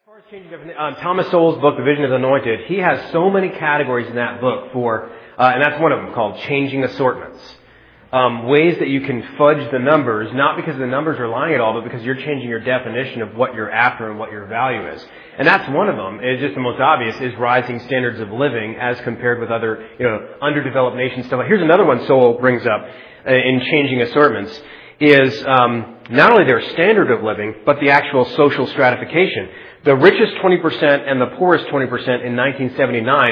far as changing Thomas Sowell's book, The Vision of the Anointed, he has so many categories in that book for, and that's one of them, called changing assortments. Ways that you can fudge the numbers, not because the numbers are lying at all, but because you're changing your definition of what you're after and what your value is. And that's one of them. It's just the most obvious, is rising standards of living as compared with other, underdeveloped nations. Stuff. Here's another one Sowell brings up in changing assortments, is not only their standard of living, but the actual social stratification. The richest 20% and the poorest 20% in 1979,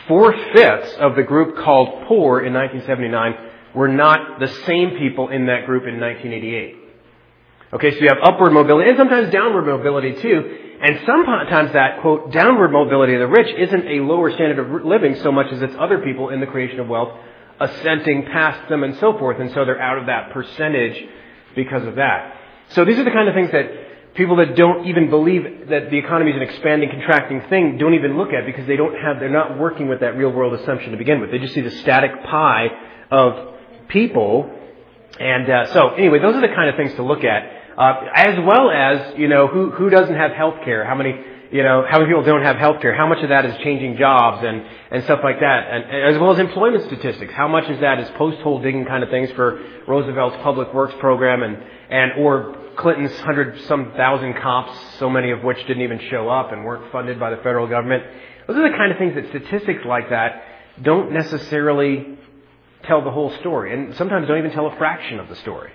4/5 of the group called poor in 1979 were not the same people in that group in 1988. Okay, so you have upward mobility and sometimes downward mobility too. And sometimes that, quote, downward mobility of the rich isn't a lower standard of living so much as it's other people in the creation of wealth ascending past them and so forth. And so they're out of that percentage because of that. So these are the kind of things that people that don't even believe that the economy is an expanding, contracting thing don't even look at because they're not working with that real world assumption to begin with. They just see the static pie of people. And so anyway, those are the kind of things to look at, as well as, who doesn't have health care, how many people don't have health care, how much of that is changing jobs and stuff like that, and as well as employment statistics, how much of that is post-hole digging kind of things for Roosevelt's public works program or Clinton's 100-some-thousand cops, so many of which didn't even show up and weren't funded by the federal government. Those are the kind of things that statistics like that don't necessarily tell the whole story, and sometimes don't even tell a fraction of the story.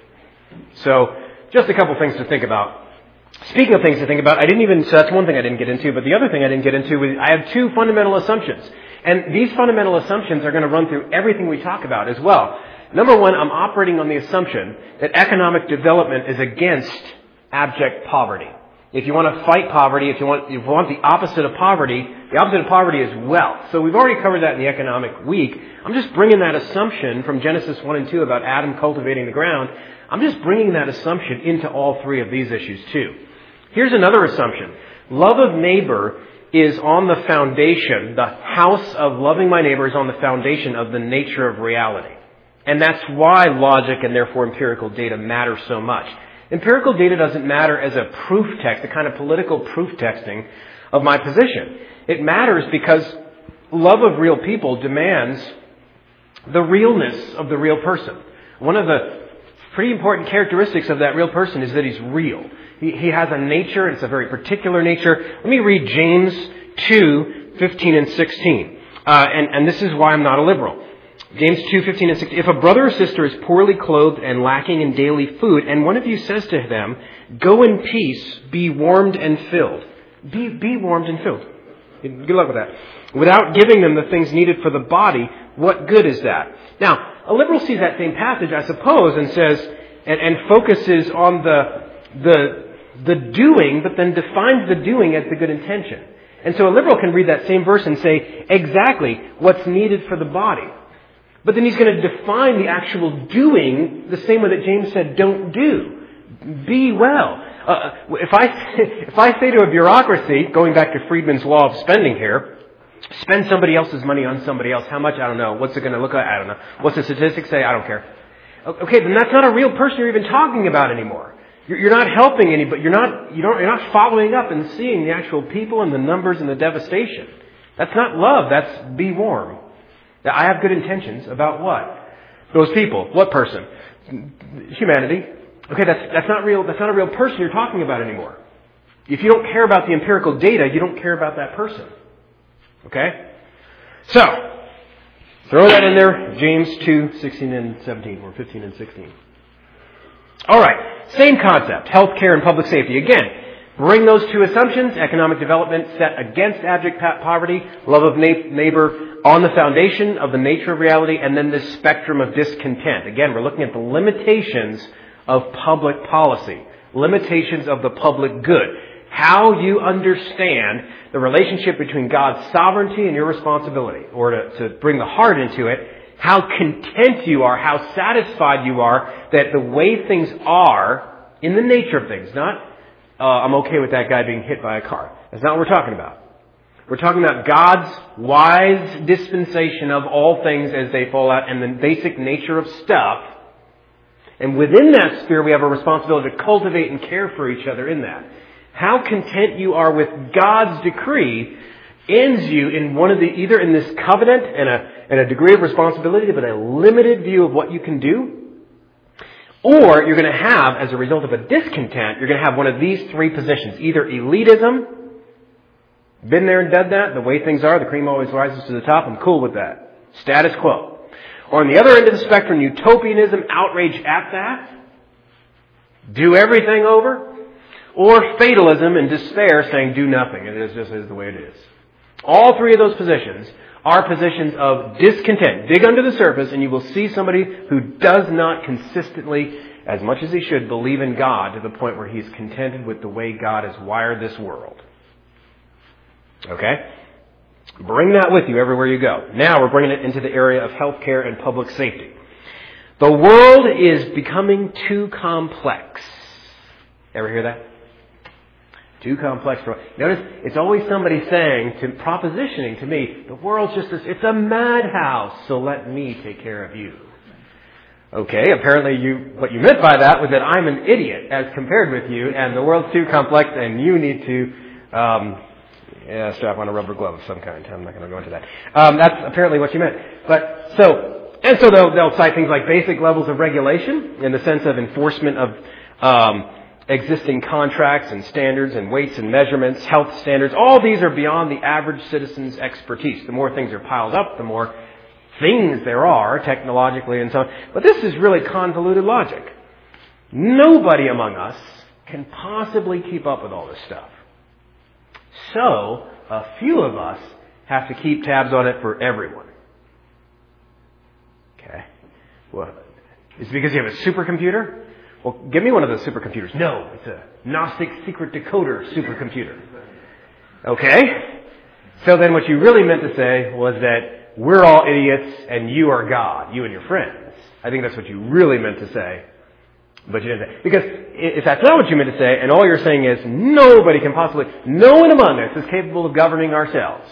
So, just a couple things to think about. Speaking of things to think about, so that's one thing I didn't get into, but the other thing I didn't get into was I have two fundamental assumptions. And these fundamental assumptions are going to run through everything we talk about as well. Number one, I'm operating on the assumption that economic development is against abject poverty. If you want to fight poverty, if you want the opposite of poverty, the opposite of poverty is wealth. So we've already covered that in the economic week. I'm just bringing that assumption from Genesis 1 and 2 about Adam cultivating the ground. I'm just bringing that assumption into all three of these issues too. Here's another assumption. Love of neighbor is on the foundation, the house of loving my neighbor is on the foundation of the nature of reality. And that's why logic and therefore empirical data matter so much. Empirical data doesn't matter as a proof text, the kind of political proof texting of my position. It matters because love of real people demands the realness of the real person. One of the pretty important characteristics of that real person is that he's real. He has a nature, and it's a very particular nature. Let me read James 2:15 and 16. And this is why I'm not a liberal. James 2:15 and 16. If a brother or sister is poorly clothed and lacking in daily food, and one of you says to them, go in peace, be warmed and filled. Be warmed and filled. Good luck with that. Without giving them the things needed for the body, what good is that? Now, a liberal sees that same passage, I suppose, and says, and focuses on the doing, but then defines the doing as the good intention. And so a liberal can read that same verse and say exactly what's needed for the body. But then he's going to define the actual doing the same way that James said, don't do. Be well. If I say to a bureaucracy, going back to Friedman's law of spending here, spend somebody else's money on somebody else. How much? I don't know. What's it going to look like? I don't know. What's the statistics say? I don't care. Okay, then that's not a real person you're even talking about anymore. You're not helping anybody. You're not following up and seeing the actual people and the numbers and the devastation. That's not love. That's be warm. I have good intentions about what? Those people. What person? Humanity. Okay, that's not real. That's not a real person you're talking about anymore. If you don't care about the empirical data, you don't care about that person. Okay? So, throw that in there. James 2:16 and 17, or 15 and 16. All right. Same concept. Healthcare and public safety. Again, bring those two assumptions. Economic development set against abject poverty. Love of neighbor on the foundation of the nature of reality. And then this spectrum of discontent. Again, we're looking at the limitations of public policy. Limitations of the public good. How you understand the relationship between God's sovereignty and your responsibility. Or to bring the heart into it, how content you are, how satisfied you are that the way things are in the nature of things, not I'm okay with that guy being hit by a car. That's not what we're talking about. We're talking about God's wise dispensation of all things as they fall out and the basic nature of stuff. And within that sphere, we have a responsibility to cultivate and care for each other in that. How content you are with God's decree ends you in one of the, either in this covenant and a degree of responsibility, but a limited view of what you can do, or you're going to have, as a result of a discontent, you're going to have one of these three positions. Either elitism, been there and done that, the way things are, the cream always rises to the top, I'm cool with that. Status quo. Or on the other end of the spectrum, utopianism, outrage at that, do everything over, or fatalism and despair saying do nothing, it is just is the way it is. All three of those positions are positions of discontent. Dig under the surface and you will see somebody who does not consistently, as much as he should, believe in God to the point where he's contented with the way God has wired this world. Okay? Bring that with you everywhere you go. Now we're bringing it into the area of healthcare and public safety. The world is becoming too complex. Ever hear that? Too complex for... Notice, it's always somebody propositioning to me, the world's just it's a madhouse, so let me take care of you. Okay, apparently what you meant by that was that I'm an idiot as compared with you, and the world's too complex, and you need to strap on a rubber glove of some kind. I'm not going to go into that. That's apparently what you meant. So they'll cite things like basic levels of regulation in the sense of enforcement of existing contracts and standards and weights and measurements, health standards. All these are beyond the average citizen's expertise. The more things are piled up, the more things there are technologically and so on. But this is really convoluted logic. Nobody among us can possibly keep up with all this stuff. So, a few of us have to keep tabs on it for everyone. Okay. Well, is it because you have a supercomputer? Well, give me one of those supercomputers. No, it's a Gnostic secret decoder supercomputer. Okay? So then what you really meant to say was that we're all idiots and you are God, you and your friends. I think that's what you really meant to say. But you didn't say. Because if that's not what you meant to say, and all you're saying is no one among us is capable of governing ourselves.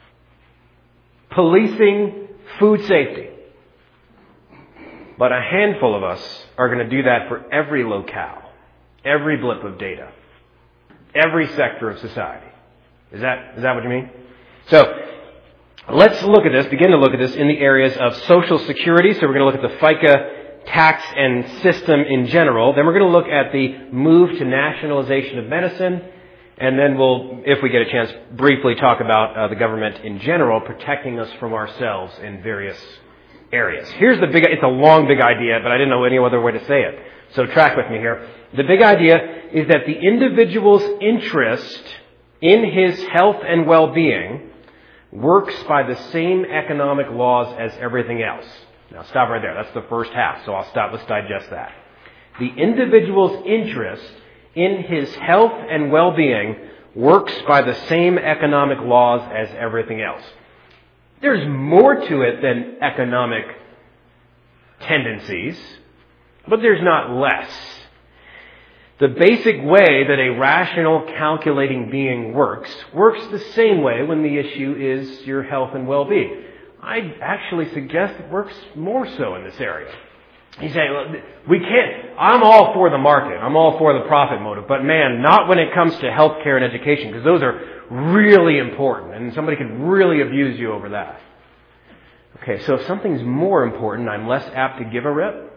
Policing food safety. But a handful of us are going to do that for every locale, every blip of data, every sector of society. Is that what you mean? So, let's begin to look at this in the areas of Social Security. So we're going to look at the FICA tax and system in general. Then we're going to look at the move to nationalization of medicine. And then we'll, if we get a chance, briefly talk about the government in general protecting us from ourselves in various areas. It's a long, big idea, but I didn't know any other way to say it. So track with me here. The big idea is that the individual's interest in his health and well-being works by the same economic laws as everything else. Now stop right there. That's the first half. So let's digest that. The individual's interest in his health and well-being works by the same economic laws as everything else. There's more to it than economic tendencies, but there's not less. The basic way that a rational, calculating being works the same way when the issue is your health and well-being. I'd actually suggest it works more so in this area. You say, well, we can't, I'm all for the market, I'm all for the profit motive, but man, not when it comes to healthcare and education, because those are really important, and somebody could really abuse you over that. Okay, so if something's more important, I'm less apt to give a rip?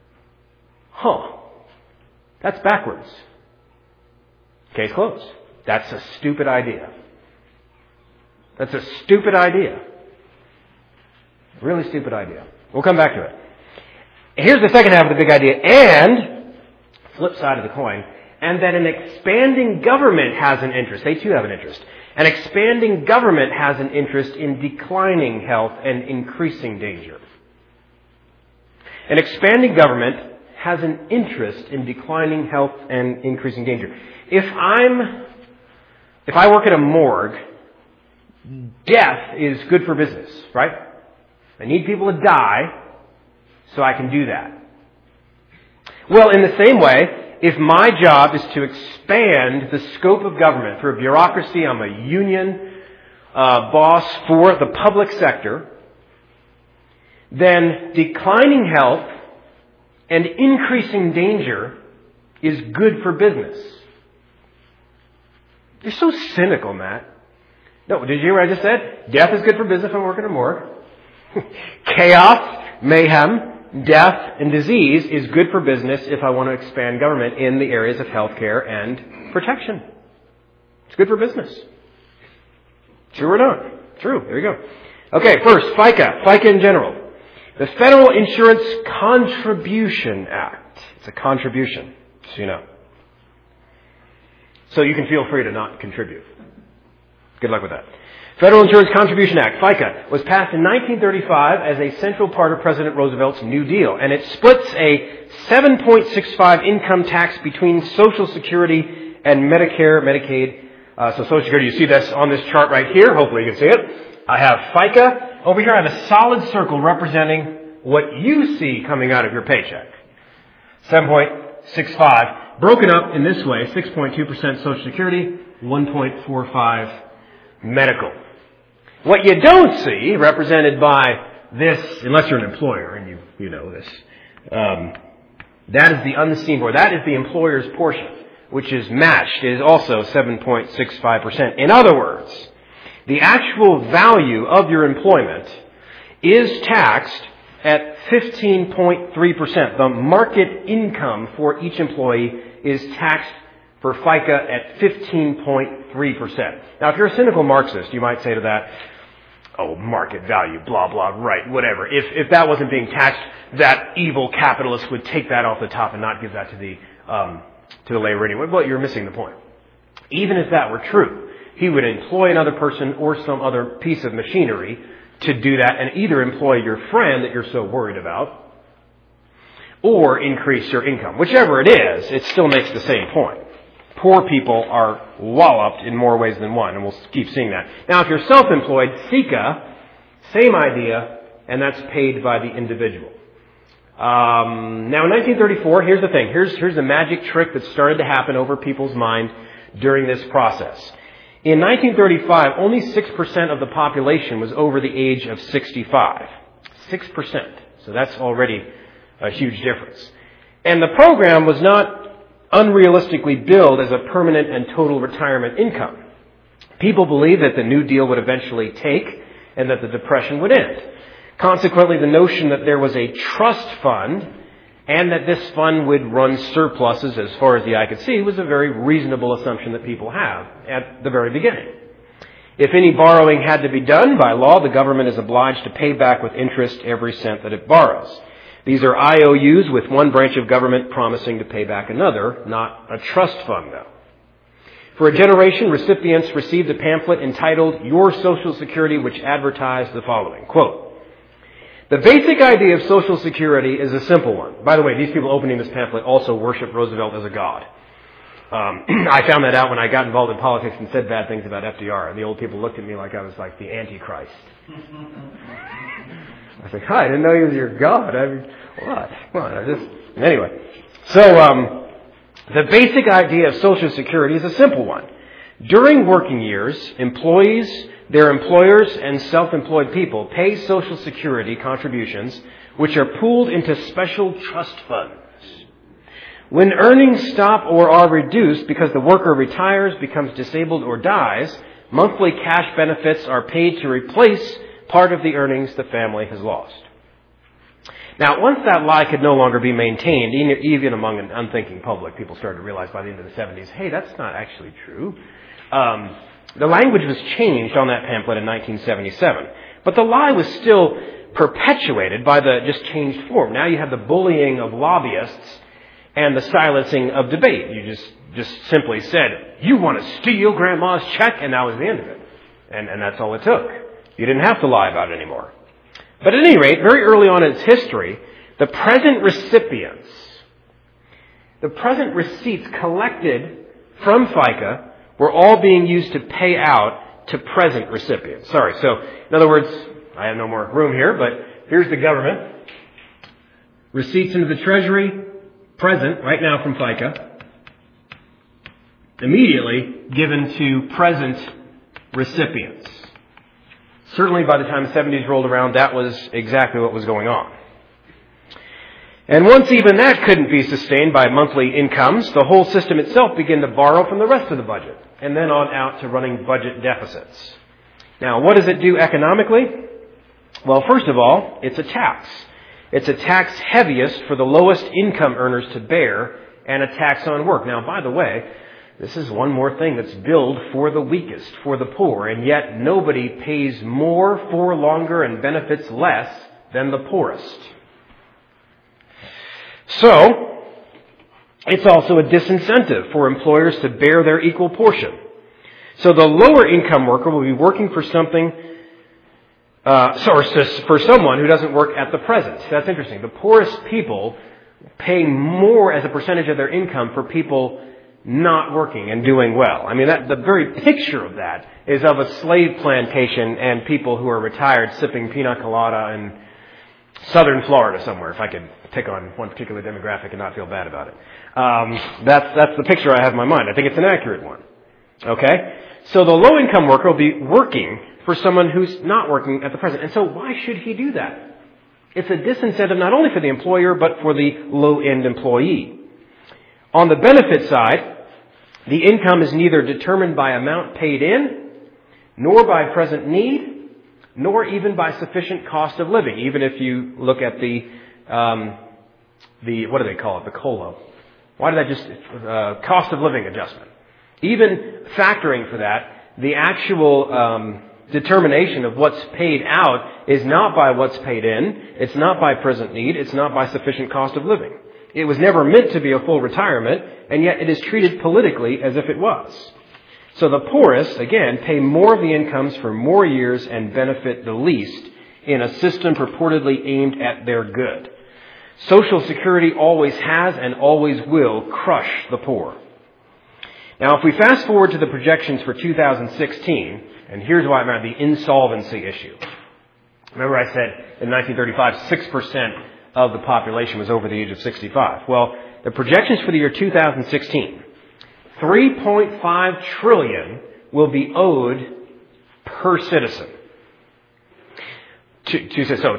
That's backwards. Case closed. That's a stupid idea. That's a stupid idea. Really stupid idea. We'll come back to it. Here's the second half of the big idea, and, flip side of the coin, and that an expanding government has an interest. They too have an interest. An expanding government has an interest in declining health and increasing danger. An expanding government has an interest in declining health and increasing danger. If I work at a morgue, death is good for business, right? I need people to die so I can do that. Well, in the same way, if my job is to expand the scope of government through a bureaucracy, I'm a union boss for the public sector, then declining health and increasing danger is good for business. You're so cynical, Matt. No, did you hear what I just said? Death is good for business if I'm working in a morgue. Chaos, mayhem, death, and disease is good for business if I want to expand government in the areas of healthcare and protection. It's good for business. True or not? True. There you go. Okay, first, FICA. FICA in general. The Federal Insurance Contribution Act. It's a contribution, so you know. So you can feel free to not contribute. Good luck with that. Federal Insurance Contribution Act, FICA, was passed in 1935 as a central part of President Roosevelt's New Deal, and it splits a 7.65 income tax between Social Security and Medicare, Medicaid. So Social Security, you see this on this chart right here. Hopefully you can see it. I have FICA. Over here I have a solid circle representing what you see coming out of your paycheck. 7.65. Broken up in this way, 6.2% Social Security, 1.45 medical. What you don't see, represented by this, unless you're an employer and you know this, that is the unseen portion. That is the employer's portion, which is matched. It is also 7.65%. In other words, the actual value of your employment is taxed at 15.3%. The market income for each employee is taxed for FICA at 15.3%. Now, if you're a cynical Marxist, you might say to that, oh, market value, blah, blah, right, whatever. If that wasn't being taxed, that evil capitalist would take that off the top and not give that to the labor anyway. Well, you're missing the point. Even if that were true, he would employ another person or some other piece of machinery to do that and either employ your friend that you're so worried about or increase your income. Whichever it is, it still makes the same point. Poor people are walloped in more ways than one, and we'll keep seeing that. Now, if you're self-employed, FICA, same idea, and that's paid by the individual. Now, in 1934, here's the thing. Here's the magic trick that started to happen over people's mind during this process. In 1935, only 6% of the population was over the age of 65. 6%. So that's already a huge difference. And the program was not unrealistically billed as a permanent and total retirement income. People believed that the New Deal would eventually take and that the Depression would end. Consequently, the notion that there was a trust fund and that this fund would run surpluses as far as the eye could see was a very reasonable assumption that people have at the very beginning. If any borrowing had to be done by law, the government is obliged to pay back with interest every cent that it borrows. These are IOUs with one branch of government promising to pay back another, not a trust fund, though. For a generation, recipients received a pamphlet entitled Your Social Security, which advertised the following, quote, "The basic idea of Social Security is a simple one." By the way, these people opening this pamphlet also worship Roosevelt as a god. I found that out when I got involved in politics and said bad things about FDR. The old people looked at me like I was like the Antichrist. I was like, hi, I didn't know he was your God. I mean, what? Come on, anyway. So, the basic idea of Social Security is a simple one. During working years, employees, their employers, and self-employed people pay Social Security contributions, which are pooled into special trust funds. When earnings stop or are reduced because the worker retires, becomes disabled, or dies, monthly cash benefits are paid to replace part of the earnings the family has lost. Now, once that lie could no longer be maintained, even among an unthinking public, people started to realize by the end of the 70s, hey, that's not actually true. The language was changed on that pamphlet in 1977. But the lie was still perpetuated by the just changed form. Now you have the bullying of lobbyists and the silencing of debate. You just simply said, you want to steal Grandma's check, and that was the end of it. And that's all it took. You didn't have to lie about it anymore. But at any rate, very early on in its history, the present receipts collected from FICA were all being used to pay out to present recipients. So, in other words, I have no more room here, but here's the government. Receipts into the Treasury, present, right now from FICA, immediately given to present recipients. Certainly by the time the 70s rolled around, that was exactly what was going on. And once even that couldn't be sustained by monthly incomes, the whole system itself began to borrow from the rest of the budget, and then on out to running budget deficits. Now, what does it do economically? Well, first of all, it's a tax. It's a tax heaviest for the lowest income earners to bear, and a tax on work. Now, by the way, this is one more thing that's billed for the weakest, for the poor, and yet nobody pays more for longer and benefits less than the poorest. So, it's also a disincentive for employers to bear their equal portion. So the lower income worker will be working for something, for someone who doesn't work at the present. That's interesting. The poorest people pay more as a percentage of their income for people not working and doing well. I mean, the very picture of that is of a slave plantation and people who are retired sipping pina colada in southern Florida somewhere, if I could pick on one particular demographic and not feel bad about it. That's the picture I have in my mind. I think it's an accurate one. Okay? So the low-income worker will be working for someone who's not working at the present. And so why should he do that? It's a disincentive not only for the employer, but for the low-end employee. On the benefit side, the income is neither determined by amount paid in, nor by present need, nor even by sufficient cost of living. Even if you look at the what do they call it? The COLA. Why did I just, cost of living adjustment. Even factoring for that, the actual determination of what's paid out is not by what's paid in, it's not by present need, it's not by sufficient cost of living. It was never meant to be a full retirement, and yet it is treated politically as if it was. So the poorest, again, pay more of the incomes for more years and benefit the least in a system purportedly aimed at their good. Social Security always has and always will crush the poor. Now, if we fast forward to the projections for 2016, and here's why it mattered, the insolvency issue. Remember I said in 1935, 6% of the population was over the age of 65. Well, the projections for the year 2016, $3.5 trillion will be owed per citizen. So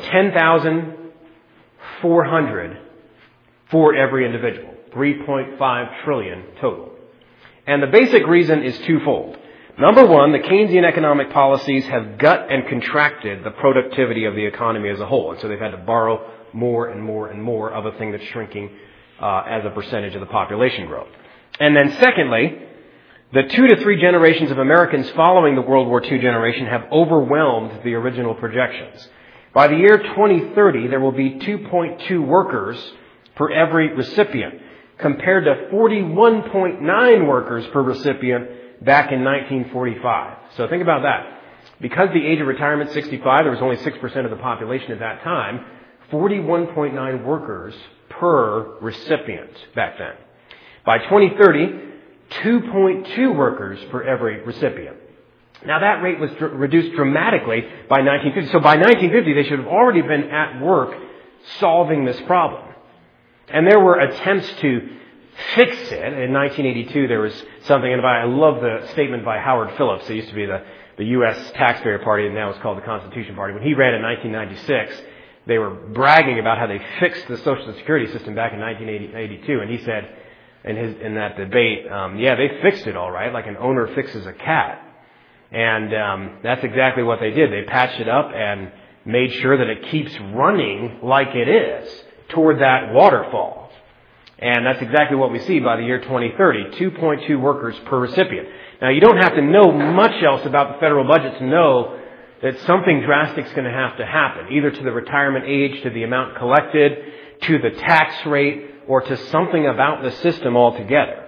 10,400 for every individual. 3.5 trillion total. And the basic reason is twofold. Number one, the Keynesian economic policies have gut and contracted the productivity of the economy as a whole. And so they've had to borrow more and more and more of a thing that's shrinking as a percentage of the population growth. And then secondly, the 2 to 3 generations of Americans following the World War II generation have overwhelmed the original projections. By the year 2030, there will be 2.2 workers per every recipient, compared to 41.9 workers per recipient back in 1945. So think about that. Because the age of retirement is 65, there was only 6% of the population at that time, 41.9 workers per recipient back then. By 2030, 2.2 workers per every recipient. Now that rate was reduced dramatically by 1950. So by 1950, they should have already been at work solving this problem. And there were attempts to fix it. In 1982, there was something, and I love the statement by Howard Phillips. It used to be the U.S. Taxpayer Party, and now it's called the Constitution Party. When he ran in 1996, they were bragging about how they fixed the Social Security system back in 1982, and he said in that debate, yeah, they fixed it all right, like an owner fixes a cat. And that's exactly what they did. They patched it up and made sure that it keeps running like it is toward that waterfall. And that's exactly what we see by the year 2030, 2.2 workers per recipient. Now, you don't have to know much else about the federal budget to know that something drastic is going to have to happen, either to the retirement age, to the amount collected, to the tax rate, or to something about the system altogether.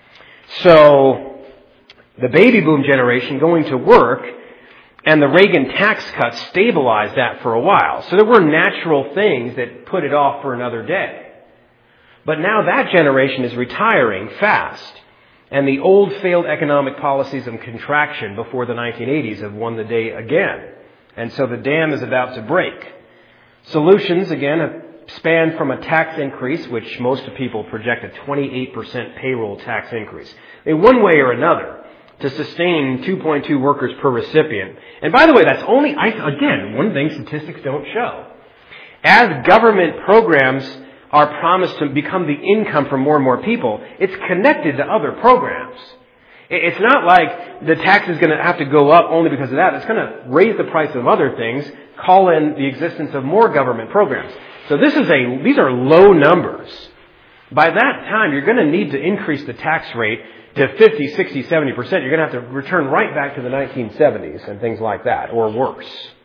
So, the baby boom generation going to work and the Reagan tax cuts stabilized that for a while. So there were natural things that put it off for another day. But now that generation is retiring fast, and the old failed economic policies of contraction before the 1980s have won the day again. And so the dam is about to break. Solutions, again, have spanned from a tax increase, which most people project a 28% payroll tax increase, in one way or another, to sustain 2.2 workers per recipient. And by the way, that's only, again, one thing statistics don't show. As government programs are promised to become the income for more and more people, it's connected to other programs. It's not like the tax is going to have to go up only because of that. It's going to raise the price of other things, call in the existence of more government programs. So these are low numbers. By that time, you're going to need to increase the tax rate to 50, 60, 70%. You're going to have to return right back to the 1970s and things like that, or worse.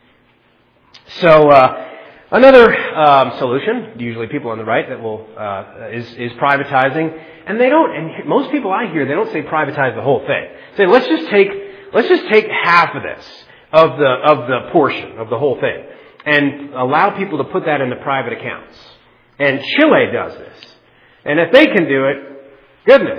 So another solution, usually people on the right, that will is privatizing. And most people I hear, they don't say privatize the whole thing. Say, let's just take half of this, of the portion of the whole thing, and allow people to put that into private accounts. And Chile does this. And if they can do it, goodness.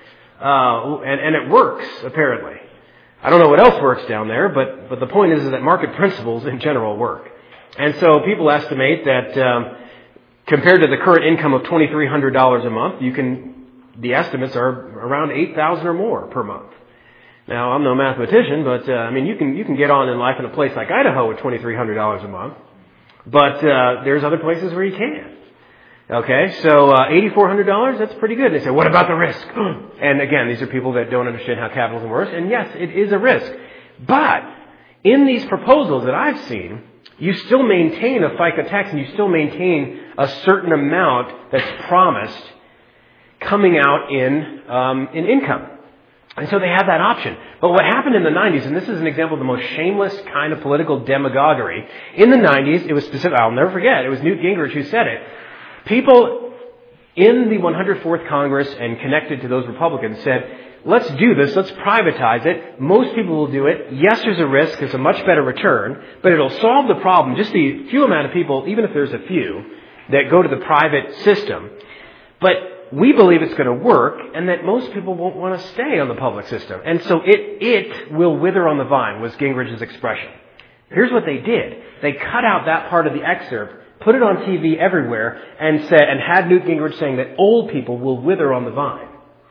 And it works, apparently. I don't know what else works down there, but the point is that market principles in general work. And so people estimate that compared to the current income of $2,300 a month, the estimates are around $8,000 or more per month. Now, I'm no mathematician, but you can get on in life in a place like Idaho with $2,300 a month. But there's other places where you can't. Okay, so $8,400, that's pretty good. They say, what about the risk? And again, these are people that don't understand how capitalism works. And yes, it is a risk. But in these proposals that I've seen, you still maintain a FICA tax and you still maintain a certain amount that's promised coming out in income. And so they have that option. But what happened in the 90s, and this is an example of the most shameless kind of political demagoguery. In the 90s, it was specific, I'll never forget, it was Newt Gingrich who said it. People in the 104th Congress and connected to those Republicans said, let's do this, let's privatize it. Most people will do it. Yes, there's a risk, it's a much better return, but it'll solve the problem. Just the few amount of people, even if there's a few, that go to the private system. But we believe it's going to work and that most people won't want to stay on the public system. And so it will wither on the vine, was Gingrich's expression. Here's what they did. They cut out that part of the excerpt, put it on TV everywhere, and had Newt Gingrich saying that old people will wither on the vine.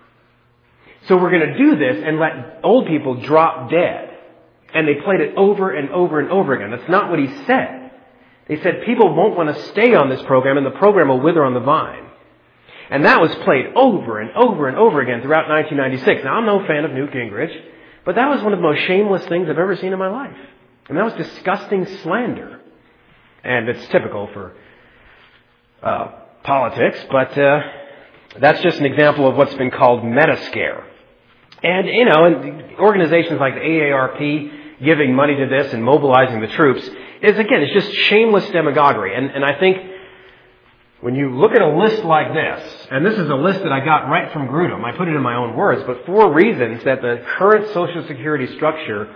So we're going to do this and let old people drop dead. And they played it over and over and over again. That's not what he said. They said people won't want to stay on this program and the program will wither on the vine. And that was played over and over and over again throughout 1996. Now, I'm no fan of Newt Gingrich, but that was one of the most shameless things I've ever seen in my life. And that was disgusting slander. And it's typical for politics, but that's just an example of what's been called meta-scare. And, and organizations like the AARP giving money to this and mobilizing the troops it's just shameless demagoguery. And I think when you look at a list like this, and this is a list that I got right from Grudem, I put it in my own words, but 4 reasons that the current Social Security structure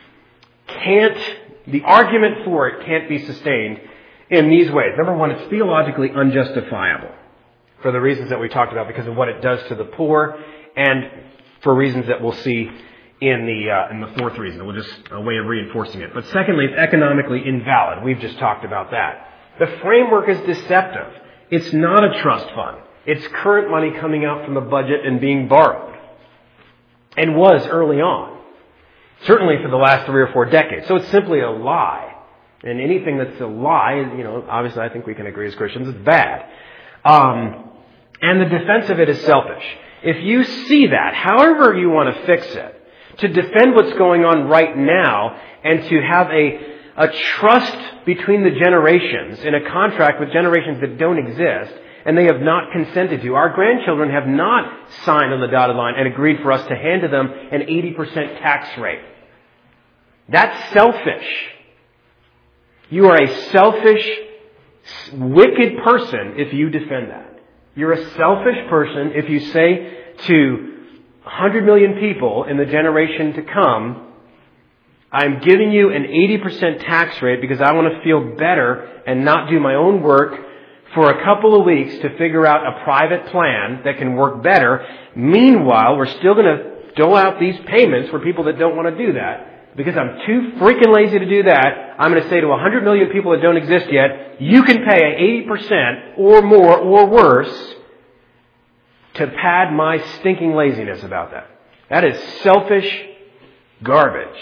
the argument for it can't be sustained in these ways. Number one, it's theologically unjustifiable for the reasons that we talked about because of what it does to the poor and for reasons that we'll see in the 4th reason. We'll just a way of reinforcing it. But secondly, it's economically invalid. We've just talked about that. The framework is deceptive. It's not a trust fund. It's current money coming out from the budget and being borrowed. And was early on. Certainly for the last 3 or 4 decades. So it's simply a lie. And anything that's a lie, obviously I think we can agree as Christians, is bad. And the defense of it is selfish. If you see that, however you want to fix it, to defend what's going on right now and to have a trust between the generations in a contract with generations that don't exist and they have not consented to. Our grandchildren have not signed on the dotted line and agreed for us to hand to them an 80% tax rate. That's selfish. You are a selfish, wicked person if you defend that. You're a selfish person if you say to 100 million people in the generation to come, I'm giving you an 80% tax rate because I want to feel better and not do my own work for a couple of weeks to figure out a private plan that can work better. Meanwhile, we're still going to dole out these payments for people that don't want to do that. Because I'm too freaking lazy to do that, I'm going to say to 100 million people that don't exist yet, you can pay 80% or more or worse to pad my stinking laziness about that. That is selfish garbage.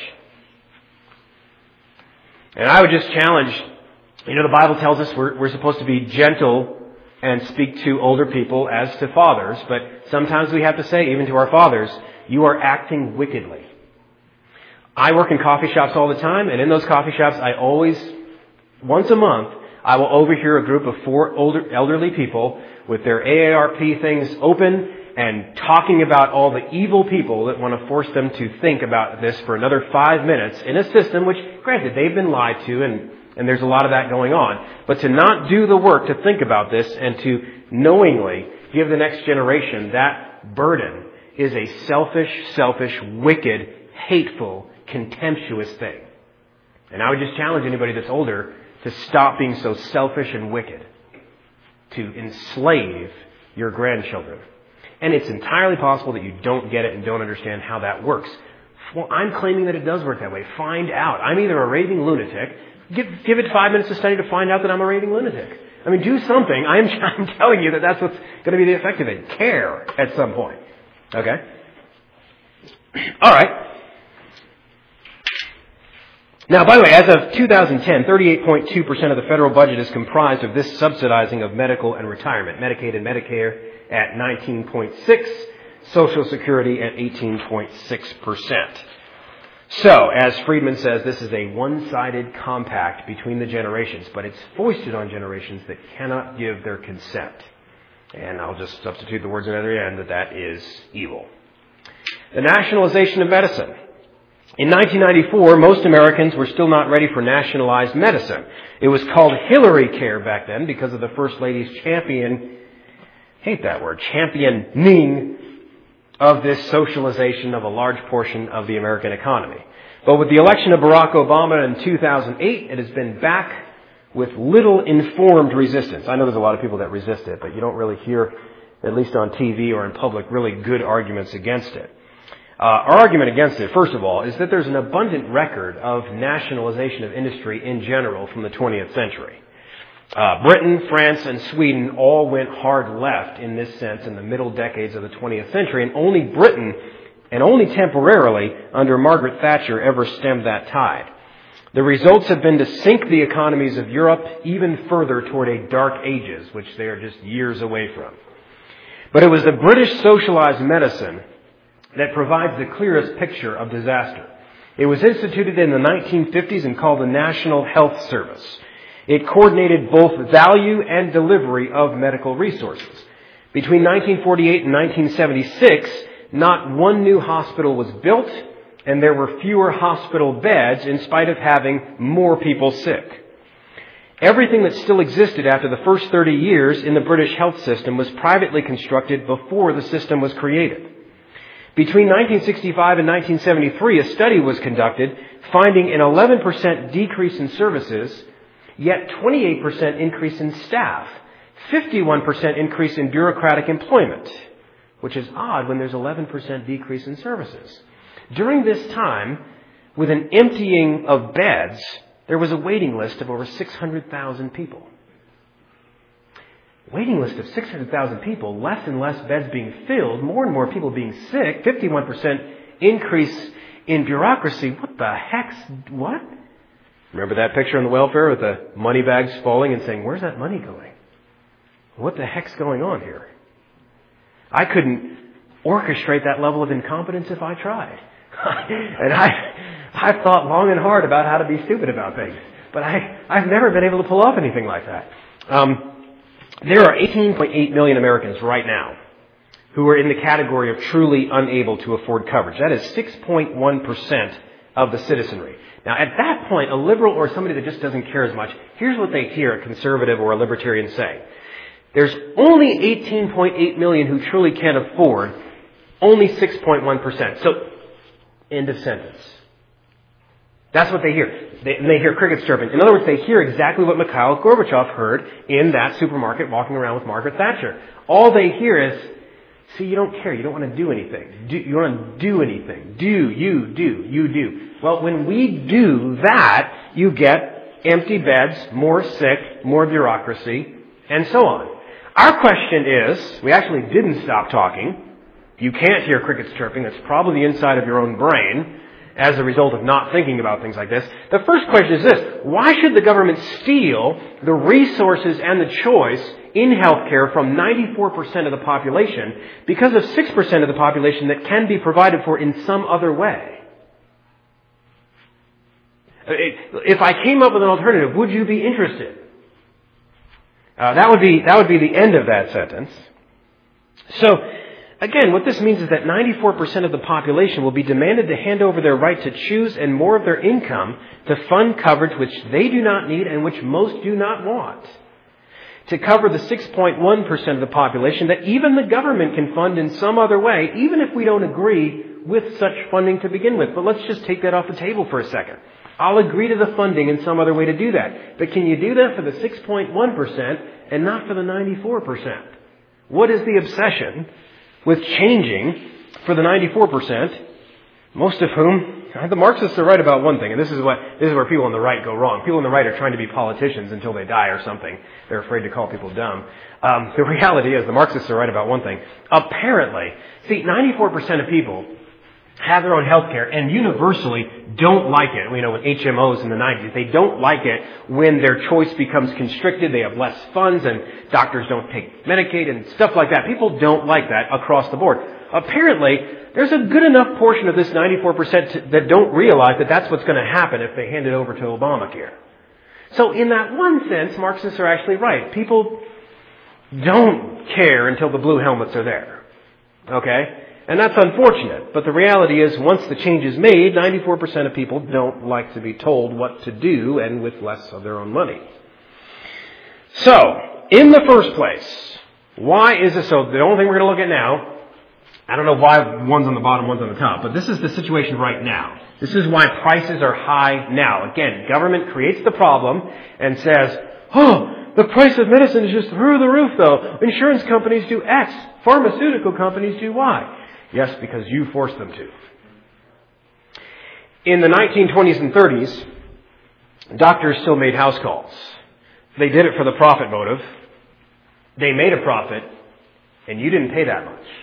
And I would just challenge, the Bible tells us we're supposed to be gentle and speak to older people as to fathers, but sometimes we have to say, even to our fathers, you are acting wickedly. I work in coffee shops all the time, and in those coffee shops, I always, once a month, I will overhear a group of 4 elderly people with their AARP things open and talking about all the evil people that want to force them to think about this for another 5 minutes in a system which, granted, they've been lied to, and there's a lot of that going on. But to not do the work to think about this and to knowingly give the next generation that burden is a selfish, wicked, hateful, contemptuous thing. And I would just challenge anybody that's older to stop being so selfish and wicked, to enslave your grandchildren. And it's entirely possible that you don't get it and don't understand how that works. Well, I'm claiming that it does work that way. Find out. I'm either a raving lunatic. Give it 5 minutes of study to find out that I'm a raving lunatic. I mean, do something. I'm telling you that that's what's going to be the effect of it. Care at some point. Okay? All right. Now, by the way, as of 2010, 38.2% of the federal budget is comprised of this subsidizing of medical and retirement. Medicaid and Medicare at 19.6%, Social Security at 18.6%. So, as Friedman says, this is a one-sided compact between the generations, but it's foisted on generations that cannot give their consent. And I'll just substitute the words in every end that is evil. The nationalization of medicine. In 1994, most Americans were still not ready for nationalized medicine. It was called Hillary Care back then because of the First Lady's championing of this socialization of a large portion of the American economy. But with the election of Barack Obama in 2008, it has been back with little informed resistance. I know there's a lot of people that resist it, but you don't really hear, at least on TV or in public, really good arguments against it. Our argument against it, first of all, is that there's an abundant record of nationalization of industry in general from the 20th century. Britain, France, and Sweden all went hard left in this sense in the middle decades of the 20th century, and only Britain, and only temporarily under Margaret Thatcher, ever stemmed that tide. The results have been to sink the economies of Europe even further toward a dark ages, which they are just years away from. But it was the British socialized medicine that provides the clearest picture of disaster. It was instituted in the 1950s and called the National Health Service. It coordinated both value and delivery of medical resources. Between 1948 and 1976, not one new hospital was built, and there were fewer hospital beds in spite of having more people sick. Everything that still existed after the first 30 years in the British health system was privately constructed before the system was created. Between 1965 and 1973, a study was conducted finding an 11% decrease in services, yet 28% increase in staff, 51% increase in bureaucratic employment, which is odd when there's 11% decrease in services. During this time, with an emptying of beds, there was a waiting list of over 600,000 people. Waiting list of 600,000 people, less and less beds being filled, more and more people being sick, 51% increase in bureaucracy. What the heck's, what? Remember that picture on the welfare with the money bags falling and saying, where's that money going? What the heck's going on here? I couldn't orchestrate that level of incompetence if I tried. And I've thought long and hard about how to be stupid about things. But I've never been able to pull off anything like that. There are 18.8 million Americans right now who are in the category of truly unable to afford coverage. That is 6.1% of the citizenry. Now, at that point, a liberal or somebody that just doesn't care as much, here's what they hear a conservative or a libertarian say. There's only 18.8 million who truly can't afford, only 6.1%. So, end of sentence. That's what they hear. They hear crickets chirping. In other words, they hear exactly what Mikhail Gorbachev heard in that supermarket walking around with Margaret Thatcher. All they hear is, see, you don't care. You don't want to do anything. You want to do anything. You do. Well, when we do that, you get empty beds, more sick, more bureaucracy, and so on. Our question is, we actually didn't stop talking. You can't hear crickets chirping. That's probably the inside of your own brain as a result of not thinking about things like this. The first question is this: why should the government steal the resources and the choice in healthcare from 94% of the population because of 6% of the population that can be provided for in some other way. If I came up with an alternative, would you be interested? That would be the end of that sentence. So, again, what this means is that 94% of the population will be demanded to hand over their right to choose and more of their income to fund coverage which they do not need and which most do not want. To cover the 6.1% of the population that even the government can fund in some other way, even if we don't agree with such funding to begin with. But let's just take that off the table for a second. I'll agree to the funding in some other way to do that. But can you do that for the 6.1% and not for the 94%? What is the obsession with changing for the 94%, most of whom, the Marxists are right about one thing, and this is where people on the right go wrong. People on the right are trying to be politicians until they die or something. They're afraid to call people dumb. The reality is the Marxists are right about one thing. Apparently, 94% of people have their own health care and universally don't like it. We know with HMOs in the 90s, they don't like it when their choice becomes constricted, they have less funds, and doctors don't take Medicaid and stuff like that. People don't like that across the board. Apparently, there's a good enough portion of this 94% that don't realize that that's what's going to happen if they hand it over to Obamacare. So in that one sense, Marxists are actually right. People don't care until the blue helmets are there. Okay? And that's unfortunate, but the reality is once the change is made, 94% of people don't like to be told what to do and with less of their own money. So, in the first place, why is this so? The only thing we're going to look at now, I don't know why one's on the bottom, one's on the top, but this is the situation right now. This is why prices are high now. Again, government creates the problem and says, the price of medicine is just through the roof though. Insurance companies do X, pharmaceutical companies do Y. Yes, because you forced them to. In the 1920s and 30s, doctors still made house calls. They did it for the profit motive. They made a profit, and you didn't pay that much.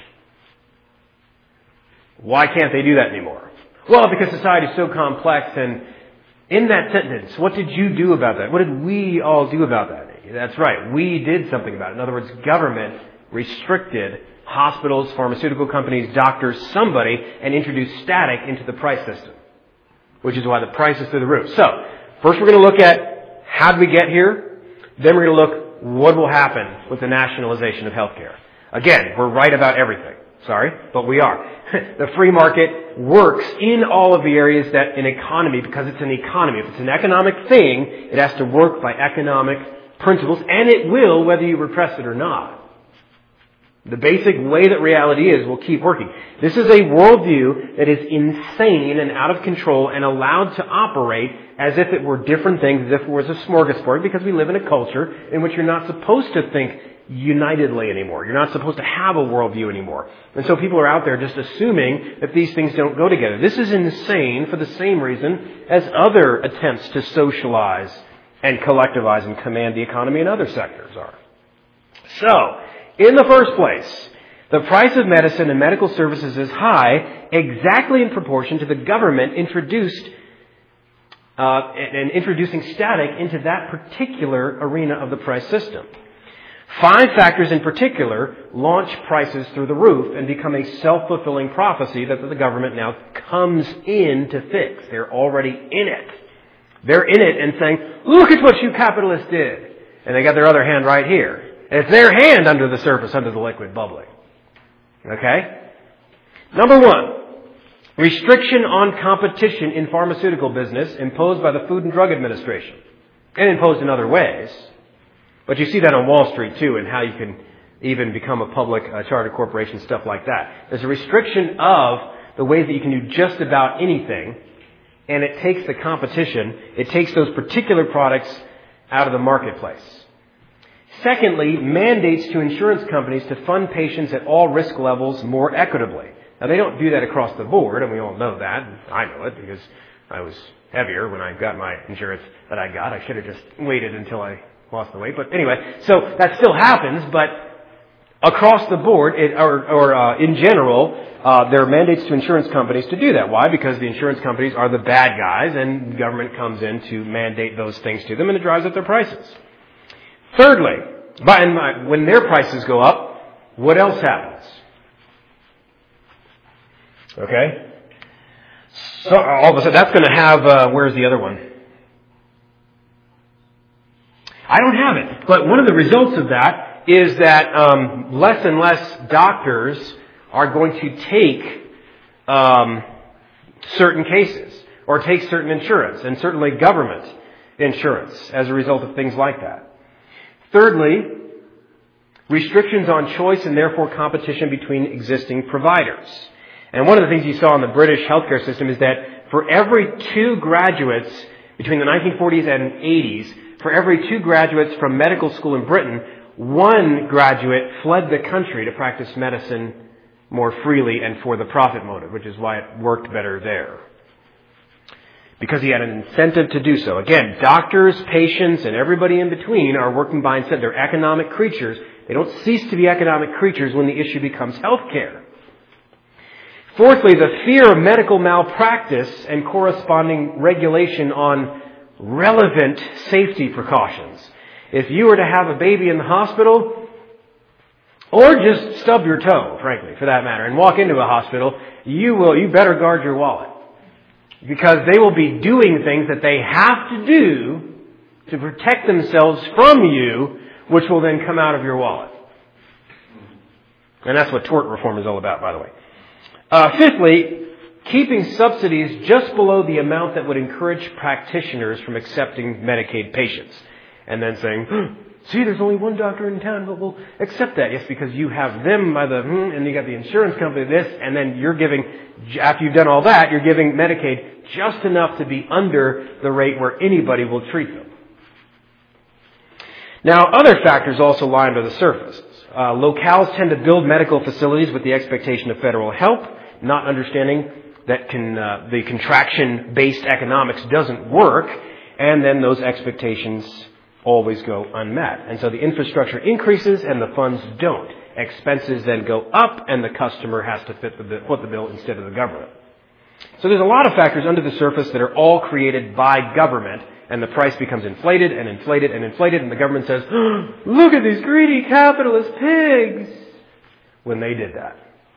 Why can't they do that anymore? Well, because society is so complex, and in that sentence, what did you do about that? What did we all do about that? That's right, we did something about it. In other words, government restricted hospitals, pharmaceutical companies, doctors, somebody, and introduced static into the price system, which is why the price is through the roof. So, first we're going to look at how did we get here, then we're going to look what will happen with the nationalization of healthcare. Again, we're right about everything. Sorry, but we are. The free market works in all of the areas that an economy, because it's an economy. If it's an economic thing, it has to work by economic principles, and it will whether you repress it or not. The basic way that reality is will keep working. This is a worldview that is insane and out of control and allowed to operate as if it were different things, as if it was a smorgasbord, because we live in a culture in which you're not supposed to think unitedly anymore. You're not supposed to have a worldview anymore. And so people are out there just assuming that these things don't go together. This is insane for the same reason as other attempts to socialize and collectivize and command the economy in other sectors are. So, in the first place, the price of medicine and medical services is high exactly in proportion to the government introducing static into that particular arena of the price system. 5 factors in particular launch prices through the roof and become a self-fulfilling prophecy that the government now comes in to fix. They're already in it. They're in it and saying, look at what you capitalists did. And they got their other hand right here. It's their hand under the surface, under the liquid bubbling. Okay? Number 1, restriction on competition in pharmaceutical business imposed by the Food and Drug Administration. And imposed in other ways. But you see that on Wall Street too, and how you can even become a public charter corporation, stuff like that. There's a restriction of the ways that you can do just about anything, and it takes the competition, it takes those particular products out of the marketplace. Secondly, mandates to insurance companies to fund patients at all risk levels more equitably. Now, they don't do that across the board, and we all know that. I know it because I was heavier when I got my insurance that I got. I should have just waited until I lost the weight. But anyway, so that still happens, but across the board, in general, there are mandates to insurance companies to do that. Why? Because the insurance companies are the bad guys, and government comes in to mandate those things to them, and it drives up their prices. Thirdly, When their prices go up, what else happens? Okay? So all of a sudden, that's going to have, where's the other one? I don't have it. But one of the results of that is that less and less doctors are going to take certain cases or take certain insurance, and certainly government insurance as a result of things like that. Thirdly, restrictions on choice and therefore competition between existing providers. And one of the things you saw in the British healthcare system is that for every 2 graduates between the 1940s and 80s, for every 2 graduates from medical school in Britain, 1 graduate fled the country to practice medicine more freely and for the profit motive, which is why it worked better there. Because he had an incentive to do so. Again, doctors, patients, and everybody in between are working by incentive. They're economic creatures. They don't cease to be economic creatures when the issue becomes healthcare. Fourthly, the fear of medical malpractice and corresponding regulation on relevant safety precautions. If you were to have a baby in the hospital, or just stub your toe, frankly, for that matter, and walk into a hospital, you better guard your wallet. Because they will be doing things that they have to do to protect themselves from you, which will then come out of your wallet. And that's what tort reform is all about, by the way. Fifthly, keeping subsidies just below the amount that would encourage practitioners from accepting Medicaid patients. And then saying, see, there's only one doctor in town, but we'll accept that. Yes, because you have them by the, and you got the insurance company this, and then you're giving, after you've done all that, you're giving Medicaid just enough to be under the rate where anybody will treat them. Now, other factors also lie under the surface. Locales tend to build medical facilities with the expectation of federal help, not understanding that the contraction-based economics doesn't work, and then those expectations always go unmet. And so the infrastructure increases and the funds don't. Expenses then go up and the customer has to foot the bill instead of the government. So there's a lot of factors under the surface that are all created by government, and the price becomes inflated and inflated and inflated, and the government says, look at these greedy capitalist pigs, when they did that.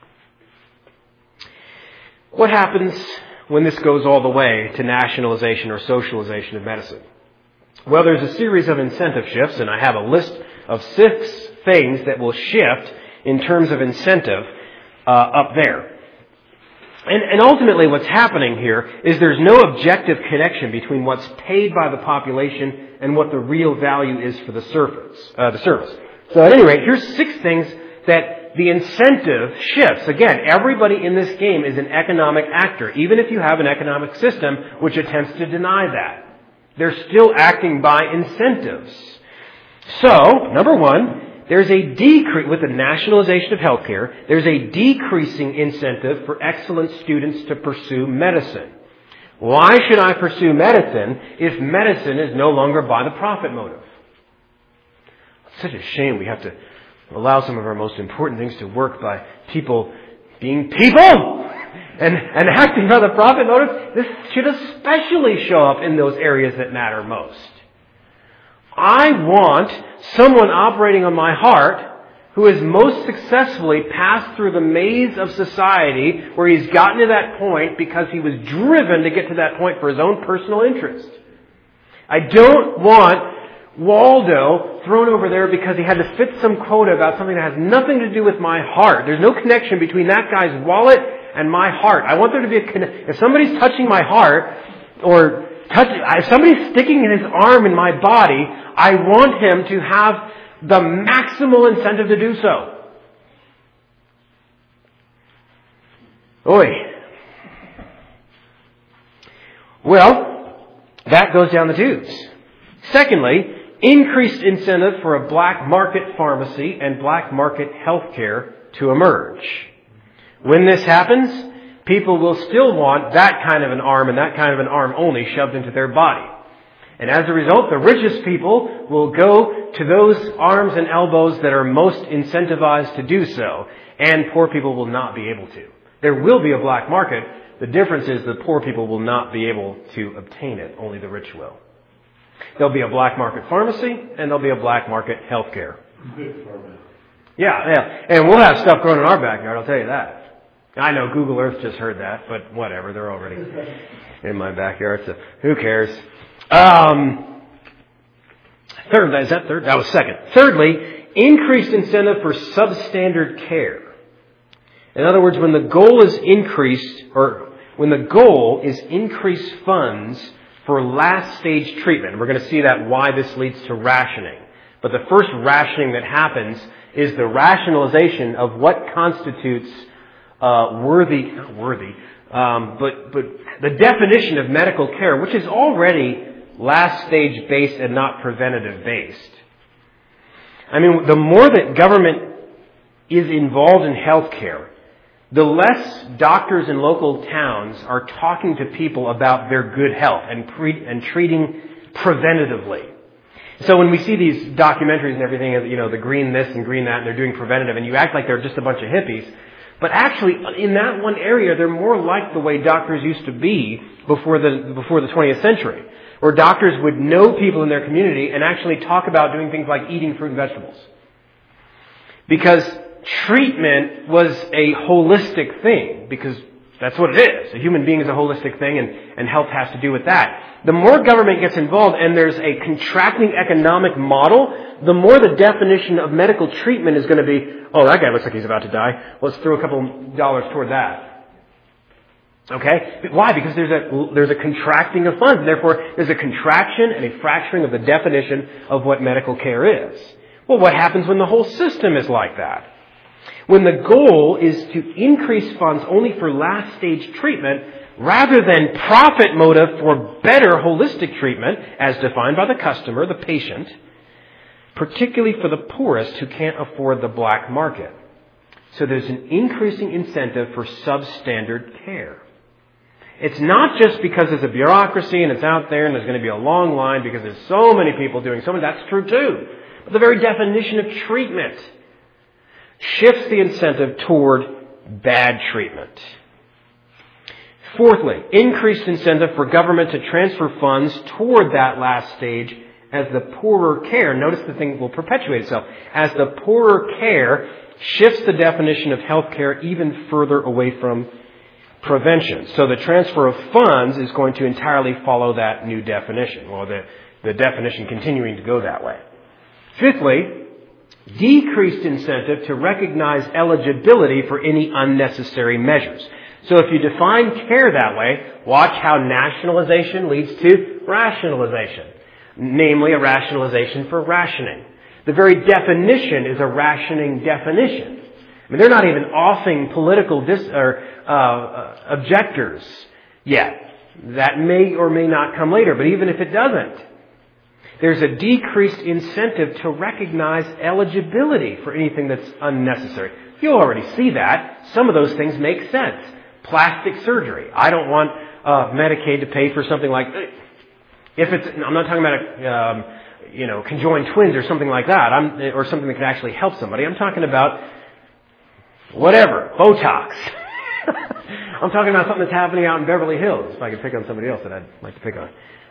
What happens when this goes all the way to nationalization or socialization of medicine? Well, there's a series of incentive shifts, and I have a list of 6 things that will shift in terms of incentive up there. And ultimately what's happening here is there's no objective connection between what's paid by the population and what the real value is for the service. So at any rate, here's 6 things that the incentive shifts. Again, everybody in this game is an economic actor, even if you have an economic system which attempts to deny that. They're still acting by incentives. So, number 1, there's a decrease, with the nationalization of healthcare, there's a decreasing incentive for excellent students to pursue medicine. Why should I pursue medicine if medicine is no longer by the profit motive? It's such a shame we have to allow some of our most important things to work by people being people and acting by the profit motive. This should especially show up in those areas that matter most. I want someone operating on my heart who has most successfully passed through the maze of society where he's gotten to that point because he was driven to get to that point for his own personal interest. I don't want Waldo thrown over there because he had to fit some quota about something that has nothing to do with my heart. There's no connection between that guy's wallet and my heart. I want there to be a connection. If somebody's touching my heart or if somebody's sticking his arm in my body, I want him to have the maximal incentive to do so. Oi. Well, that goes down the tubes. Secondly, increased incentive for a black market pharmacy and black market healthcare to emerge. When this happens, people will still want that kind of an arm and that kind of an arm only shoved into their body. And as a result, the richest people will go to those arms and elbows that are most incentivized to do so, and poor people will not be able to. There will be a black market. The difference is the poor people will not be able to obtain it. Only the rich will. There'll be a black market pharmacy, and there'll be a black market healthcare. Yeah. And we'll have stuff growing in our backyard, I'll tell you that. I know Google Earth just heard that, but whatever, they're already in my backyard, so who cares? That was second. Thirdly, increased incentive for substandard care. In other words, when the goal is increased funds for last stage treatment. We're going to see that why this leads to rationing. But the first rationing that happens is the rationalization of what constitutes but the definition of medical care, which is already last stage based and not preventative based. I mean, the more that government is involved in healthcare, the less doctors in local towns are talking to people about their good health and treating preventatively. So when we see these documentaries and everything, the green this and green that, and they're doing preventative, and you act like they're just a bunch of hippies, but actually in that one area, they're more like the way doctors used to be before the 20th century, where doctors would know people in their community and actually talk about doing things like eating fruit and vegetables. Because treatment was a holistic thing, because that's what it is. A human being is a holistic thing, and health has to do with that. The more government gets involved and there's a contracting economic model, the more the definition of medical treatment is going to be, oh, that guy looks like he's about to die. Let's throw a couple dollars toward that. Okay? Why? Because there's a contracting of funds, and therefore there's a contraction and a fracturing of the definition of what medical care is. Well, what happens when the whole system is like that? When the goal is to increase funds only for last stage treatment rather than profit motive for better holistic treatment as defined by the customer, the patient, particularly for the poorest who can't afford the black market. So there's an increasing incentive for substandard care. It's not just because there's a bureaucracy and it's out there and there's going to be a long line because there's so many people doing so much. That's true too. But the very definition of treatment shifts the incentive toward bad treatment. Fourthly, increased incentive for government to transfer funds toward that last stage as the poorer care. Notice the thing will perpetuate itself. As the poorer care shifts the definition of health care even further away from prevention. So the transfer of funds is going to entirely follow that new definition. Well, the definition continuing to go that way. Fifthly, decreased incentive to recognize eligibility for any unnecessary measures. So if you define care that way, watch how nationalization leads to rationalization. Namely, a rationalization for rationing. The very definition is a rationing definition. I mean, they're not even offing political objectors yet. That may or may not come later, but even if it doesn't, there's a decreased incentive to recognize eligibility for anything that's unnecessary. You'll already see that. Some of those things make sense. Plastic surgery. I don't want Medicaid to pay for something like, I'm not talking about conjoined twins or something like that, or something that can actually help somebody. I'm talking about whatever, Botox. I'm talking about something that's happening out in Beverly Hills. If I could pick on somebody else that I'd like to pick on.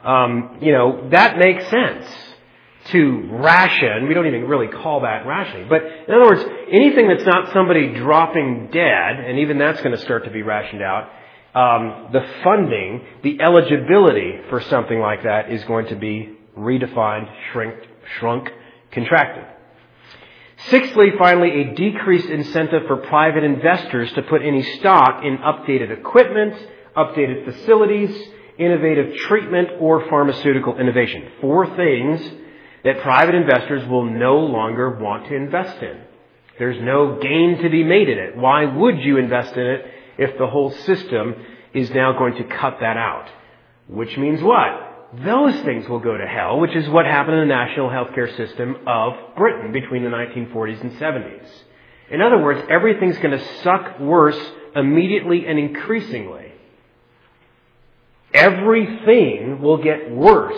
That makes sense to ration. We don't even really call that rationing. But in other words, anything that's not somebody dropping dead, and even that's going to start to be rationed out, the funding, the eligibility for something like that is going to be redefined, shrunk, contracted. Sixthly, finally, a decreased incentive for private investors to put any stock in updated equipment, updated facilities, innovative treatment, or pharmaceutical innovation. 4 things that private investors will no longer want to invest in. There's no gain to be made in it. Why would you invest in it if the whole system is now going to cut that out? Which means what? Those things will go to hell, which is what happened in the national healthcare system of Britain between the 1940s and 70s. In other words, everything's going to suck worse immediately and increasingly. Everything will get worse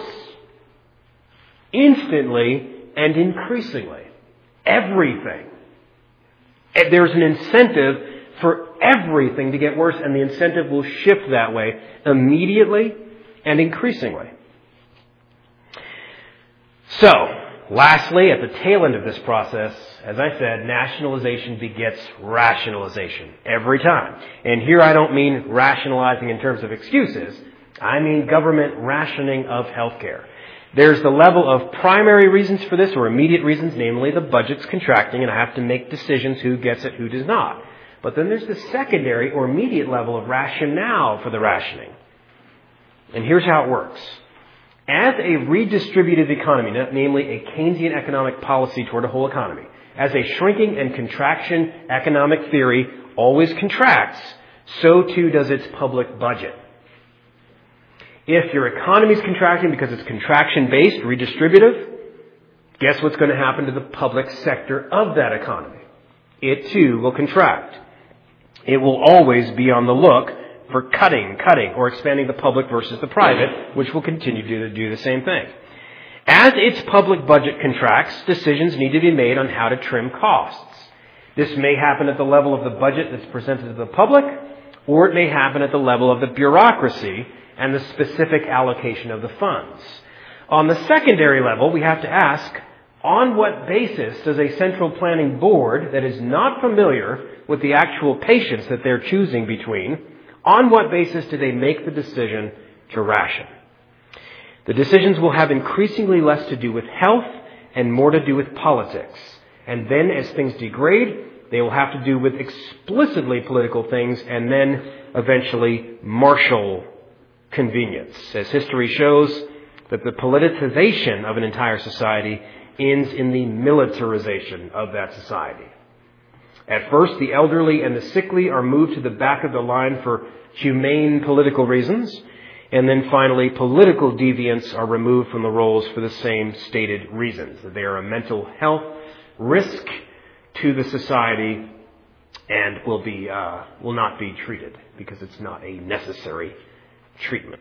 instantly and increasingly. Everything. There's an incentive for everything to get worse, and the incentive will shift that way immediately and increasingly. So, Lastly, at the tail end of this process, as I said, nationalization begets rationalization every time. And here I don't mean rationalizing in terms of excuses. I mean government rationing of healthcare. There's the level of primary reasons for this, or immediate reasons, namely the budget's contracting and I have to make decisions who gets it, who does not. But then there's the secondary or immediate level of rationale for the rationing. And here's how it works. As a redistributive economy, namely a Keynesian economic policy toward a whole economy, as a shrinking and contraction economic theory always contracts, so too does its public budget. If your economy is contracting because it's contraction-based, redistributive, guess what's going to happen to the public sector of that economy? It too will contract. It will always be on the look for cutting, or expanding the public versus the private, which will continue to do the same thing. As its public budget contracts, decisions need to be made on how to trim costs. This may happen at the level of the budget that's presented to the public, or it may happen at the level of the bureaucracy and the specific allocation of the funds. On the secondary level, we have to ask, on what basis does a central planning board that is not familiar with the actual patients that they're choosing between, on what basis do they make the decision to ration? The decisions will have increasingly less to do with health and more to do with politics. And then as things degrade, they will have to do with explicitly political things and then eventually martial convenience. As history shows that the politicization of an entire society ends in the militarization of that society. At first, the elderly and the sickly are moved to the back of the line for humane political reasons, and then finally, political deviants are removed from the rolls for the same stated reasons, that they are a mental health risk to the society and will not be treated because it's not a necessary treatment.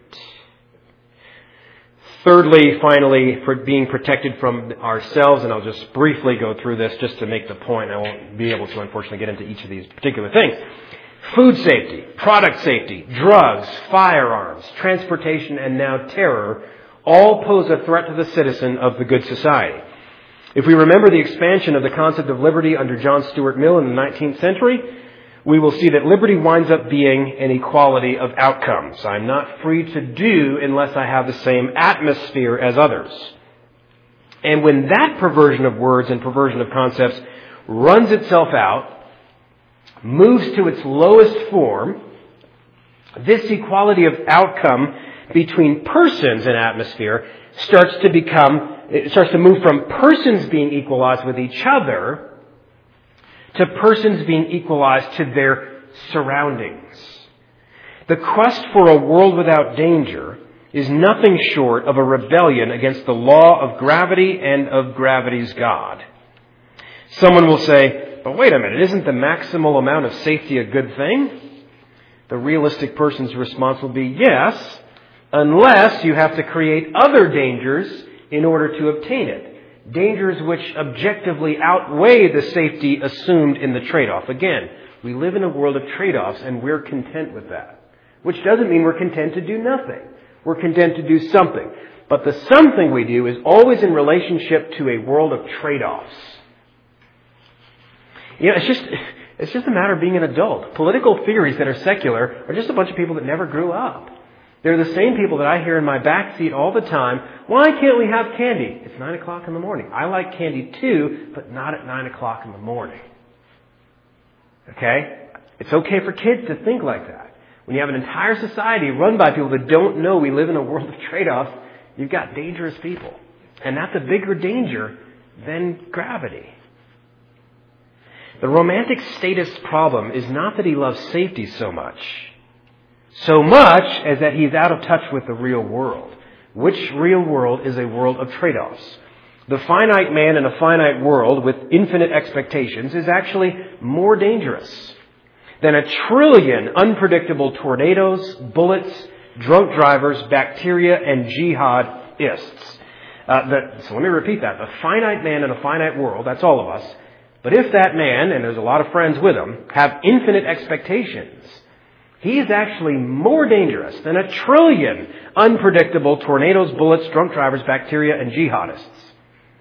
Thirdly, finally, for being protected from ourselves, and I'll just briefly go through this just to make the point. I won't be able to, unfortunately, get into each of these particular things. Food safety, product safety, drugs, firearms, transportation, and now terror all pose a threat to the citizen of the good society. If we remember the expansion of the concept of liberty under John Stuart Mill in the 19th century, we will see that liberty winds up being an equality of outcomes. I'm not free to do unless I have the same atmosphere as others. And when that perversion of words and perversion of concepts runs itself out, moves to its lowest form, this equality of outcome between persons and atmosphere starts to move from persons being equalized with each other to persons being equalized to their surroundings. The quest for a world without danger is nothing short of a rebellion against the law of gravity and of gravity's God. Someone will say, but wait a minute, isn't the maximal amount of safety a good thing? The realistic person's response will be yes, unless you have to create other dangers in order to obtain it. Dangers which objectively outweigh the safety assumed in the trade-off. Again, we live in a world of trade-offs and we're content with that. Which doesn't mean we're content to do nothing. We're content to do something. But the something we do is always in relationship to a world of trade-offs. You know, it's just a matter of being an adult. Political theories that are secular are just a bunch of people that never grew up. They're the same people that I hear in my backseat all the time. Why can't we have candy? It's 9 o'clock in the morning. I like candy too, but not at 9 o'clock in the morning. Okay? It's okay for kids to think like that. When you have an entire society run by people that don't know we live in a world of trade-offs, you've got dangerous people. And that's a bigger danger than gravity. The romantic statist problem is not that he loves safety so much as that he's out of touch with the real world. Which real world is a world of trade-offs? The finite man in a finite world with infinite expectations is actually more dangerous than 1 trillion unpredictable tornadoes, bullets, drunk drivers, bacteria, and jihadists. So let me repeat that. The finite man in a finite world, that's all of us. But if that man, and there's a lot of friends with him, have infinite expectations, he is actually more dangerous than 1 trillion unpredictable tornadoes, bullets, drunk drivers, bacteria, and jihadists.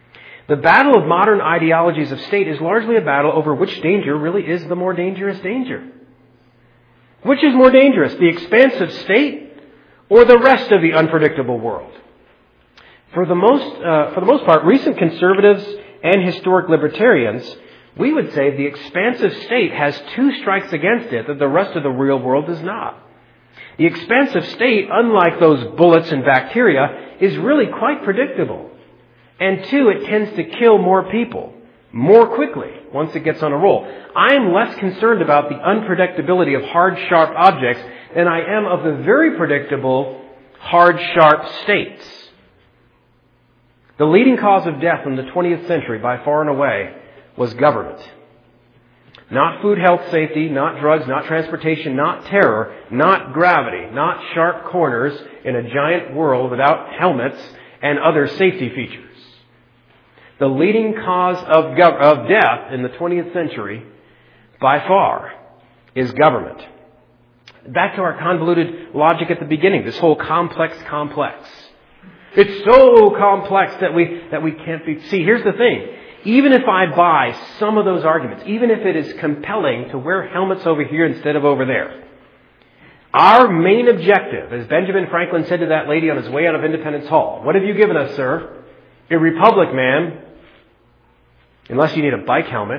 The battle of modern ideologies of state is largely a battle over which danger really is the more dangerous danger. Which is more dangerous, the expansive state or the rest of the unpredictable world? For the most part, recent conservatives and historic libertarians, we would say the expansive state has two strikes against it that the rest of the real world does not. The expansive state, unlike those bullets and bacteria, is really quite predictable. And two, it tends to kill more people more quickly once it gets on a roll. I am less concerned about the unpredictability of hard, sharp objects than I am of the very predictable hard, sharp states. The leading cause of death in the 20th century, by far and away, was government. Not food, health, safety, not drugs, not transportation, not terror, not gravity, not sharp corners in a giant world without helmets and other safety features. The leading cause of death in the 20th century, by far, is government. Back to our convoluted logic at the beginning, this whole complex. It's so complex that we can't be... See, here's the thing. Even if I buy some of those arguments, even if it is compelling to wear helmets over here instead of over there, our main objective, as Benjamin Franklin said to that lady on his way out of Independence Hall, what have you given us, sir? A republic, ma'am. Unless you need a bike helmet.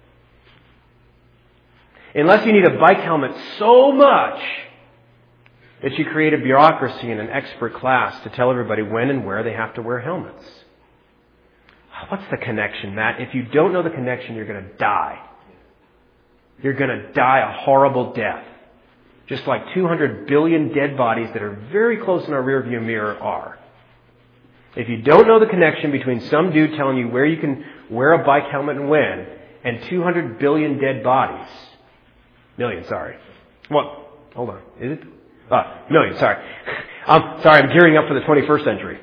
Unless you need a bike helmet so much that you create a bureaucracy and an expert class to tell everybody when and where they have to wear helmets. What's the connection, Matt? If you don't know the connection, you're going to die. You're going to die a horrible death. Just like 200 billion dead bodies that are very close in our rearview mirror are. If you don't know the connection between some dude telling you where you can wear a bike helmet and when, and 200 billion dead bodies. Million, sorry. What? Hold on. Is it? Million, sorry. I'm gearing up for the 21st century.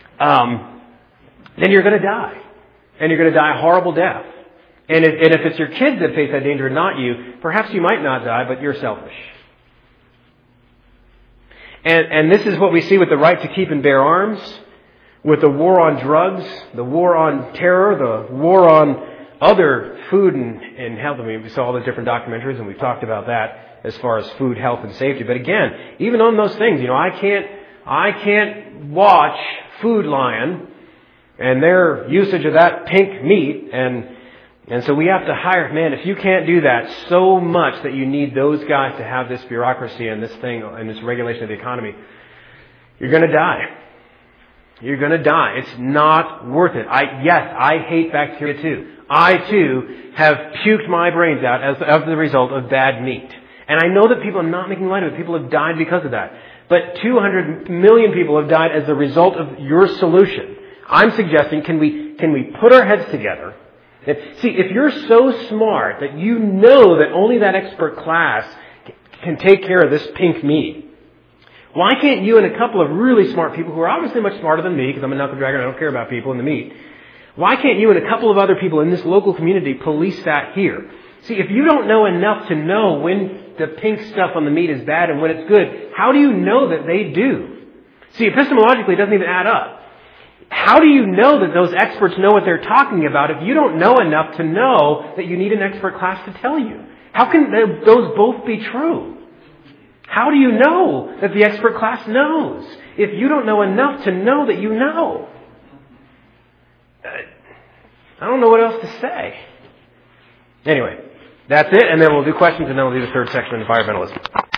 Then you're going to die. And you're going to die a horrible death. And if it's your kids that face that danger and not you, perhaps you might not die, but you're selfish. And this is what we see with the right to keep and bear arms, with the war on drugs, the war on terror, the war on other food and health. I mean, we saw all the different documentaries, and we've talked about that as far as food, health, and safety. But again, even on those things, I can't watch Food Lion and their usage of that pink meat, and so we have to hire, man, if you can't do that so much that you need those guys to have this bureaucracy and this thing and this regulation of the economy, you're going to die. You're going to die. It's not worth it. I hate bacteria too. I too have puked my brains out as the result of bad meat. And I know that people, I'm not making light of it, people have died because of that. But 200 million people have died as a result of your solution. I'm suggesting, can we put our heads together? See, if you're so smart that you know that only that expert class can take care of this pink meat, why can't you and a couple of really smart people who are obviously much smarter than me, because I'm a knuckle dragger and I don't care about people in the meat, why can't you and a couple of other people in this local community police that here? See, if you don't know enough to know when the pink stuff on the meat is bad and when it's good, how do you know that they do? See, epistemologically, it doesn't even add up. How do you know that those experts know what they're talking about if you don't know enough to know that you need an expert class to tell you? How can those both be true? How do you know that the expert class knows if you don't know enough to know that you know? I don't know what else to say. Anyway, that's it, and then we'll do questions, and then we'll do the third section of environmentalism.